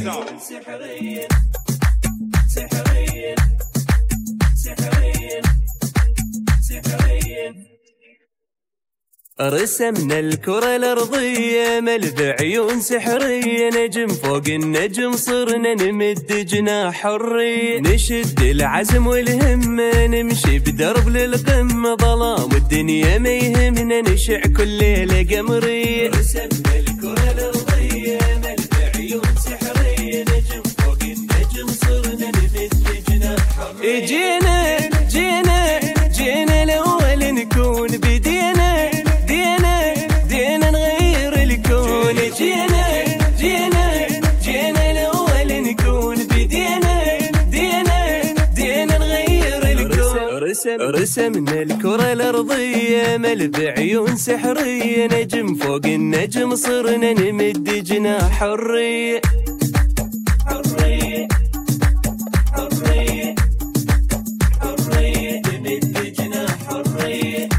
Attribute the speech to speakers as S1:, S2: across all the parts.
S1: سحريا سحريا سحريا سحريا. رسمنا الكرة الأرضية مل بعيون سحرية، نجم فوق النجم صرنا نمد جناح حرية، نشد العزم والهمة نمشي بدرب للقمة، ظلام الدنيا ما يهمنا نشع كل ليلة قمرية. رسمنا الكرة الأرضية مل بعيون سحرية، نجم فوق النجم صرنا نمد جناح حرية. جينا الأول نكون بدينا نغير الكون، جينا الأول نكون بدينا نغير الكون. رسمنا الكرة الأرضية مل بعيون سحرية، نجم فوق النجم صرنا نمد جناح حرية. حرية حرية حرية نمد جناح حرية.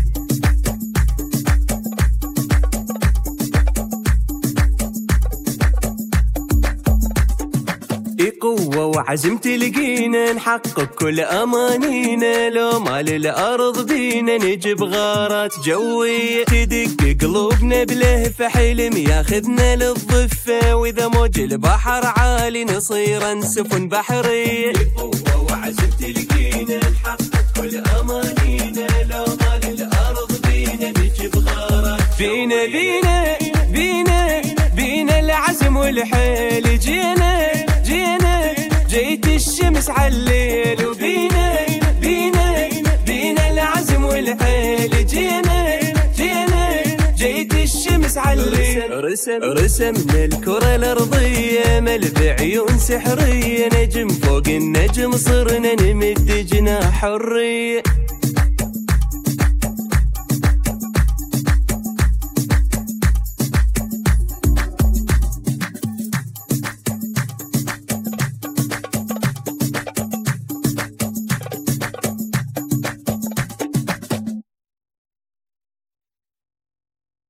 S1: قوة وعزم تلقينا نحقق كل أمانينا، لو ما للأرض بينا نجيب غارات جوية، تدق قلوبنا بلهفة حلم ياخذنا للضفة، وإذا موج البحر عالي نصير سفن بحرية. قوة وعزم تلقينا نحقق كل أمانينا، لو ما للأرض بينا نجيب غارات جوية. بينا العزم والحيل، جيت الشمس عالليل، وبينا العزم والحيل، جيت الشمس عالليل. رسمنا الكرة الأرضية مل بعيون سحرية، نجم فوق النجم صرنا نمد جناح حرية.